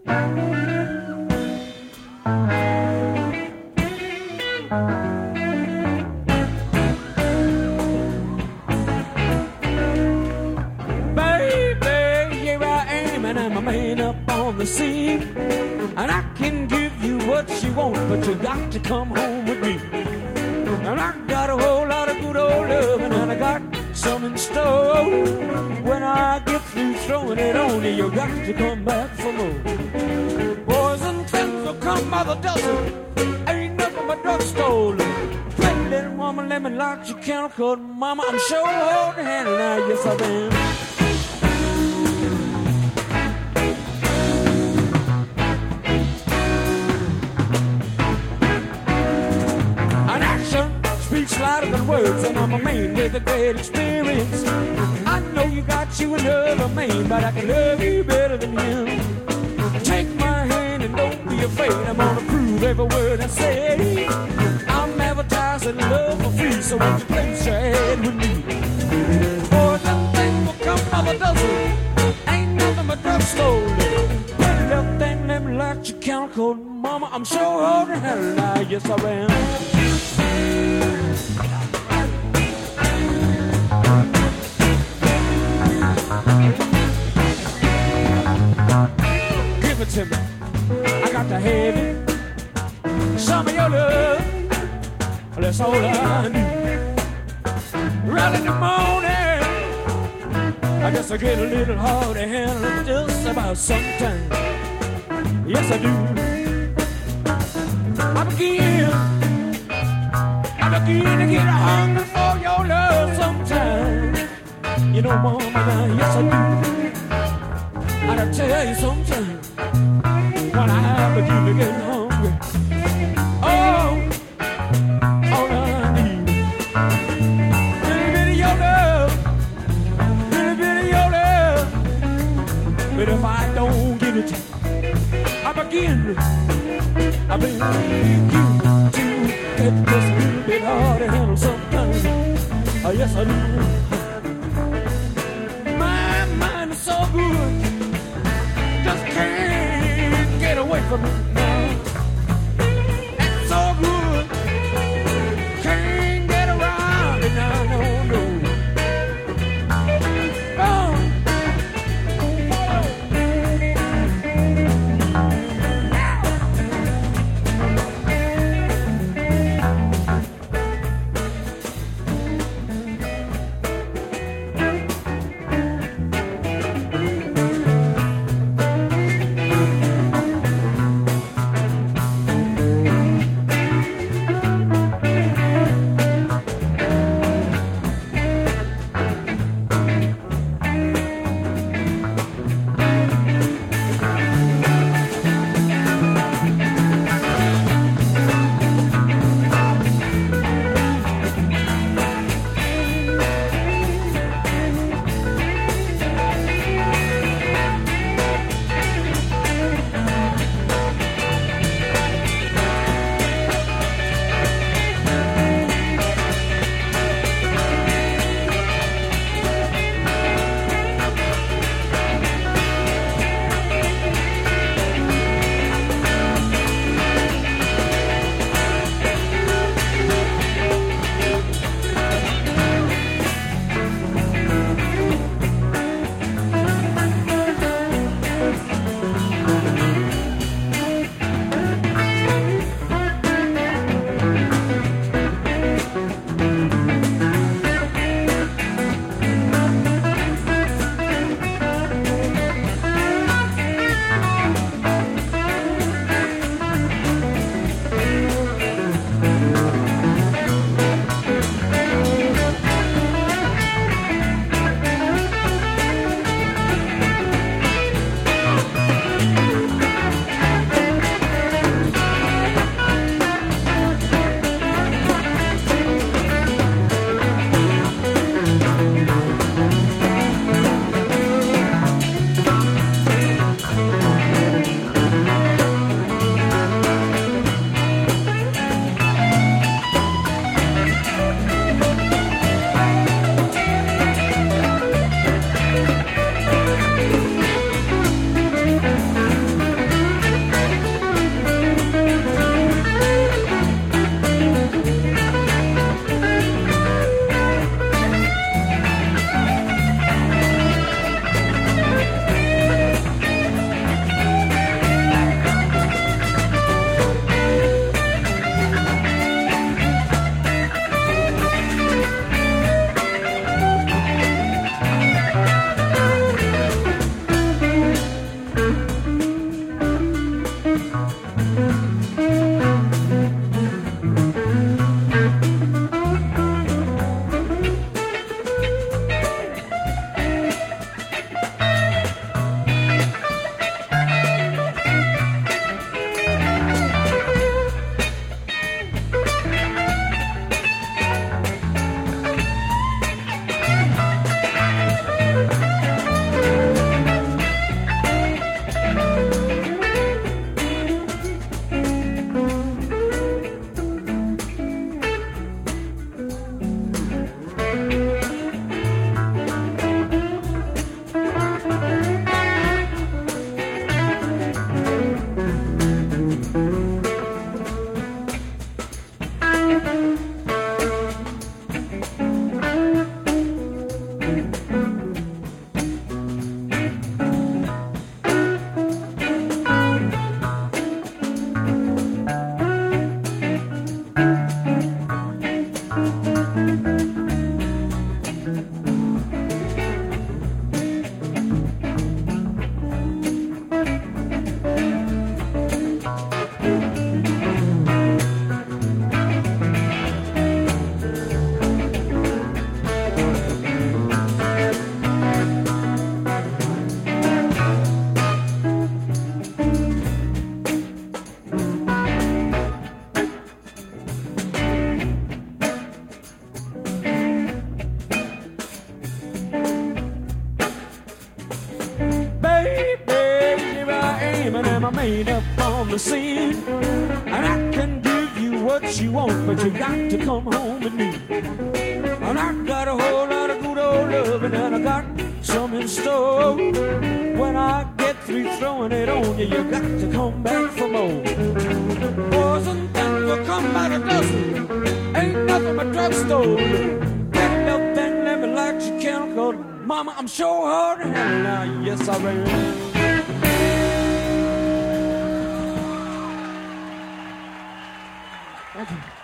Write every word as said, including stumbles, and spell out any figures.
The scene, and I can give you what you want, but you got to come home with me. And I got a whole lot of good old loving, and I got some in store. When I get through throwing it on you, you got to come back for more. Boys and friends will come by the dozen, ain't nothing but drugstore. Pretty little woman, let me lock your kennel coat, mama. I'm sure holding hand now, yes I am. Speaks louder than words, and I'm a man with a great experience. I know you got you another man, but I can love you better than him. Take my hand and don't be afraid, I'm gonna prove every word I say. I'm advertising love for free, so won't you place your head with me? Boys and things will come by the dozen, ain't nothing but drugstore. Pretty little thing, let me lock your count code, mama. I'm sure holding hell now, yes I am. Give it to me, I got to have it. Some of your love, that's all I need. Early in the morning, I guess I get a little hard to handle just about sometimes. Yes I do. I begin I begin to get hungry for your love sometimes. You know, mama, now, yes I do. I gotta tell you sometimes, when I begin to get hungry, oh, all I need, little bit of your love, little bit of your love. But if I don't get it, I begin, I begin to get just a little bit hard to handle sometimes. Oh, yes I do. My mind is so good, just can't get away from it now. It's so good, can't get around it now, no, no. screaming and my maid up on the scene. And I can give you what you want, but you got to come home with me. And I got a whole lot of good old loving, and I got some in store. When I get through throwing it on you, you got to come back for more. Boys and things will come by the dozen, ain't nothing but drugstore. Get it up and let me like you can, 'cause mama, I'm sure hard to handle now. Yes, I am. Thank you.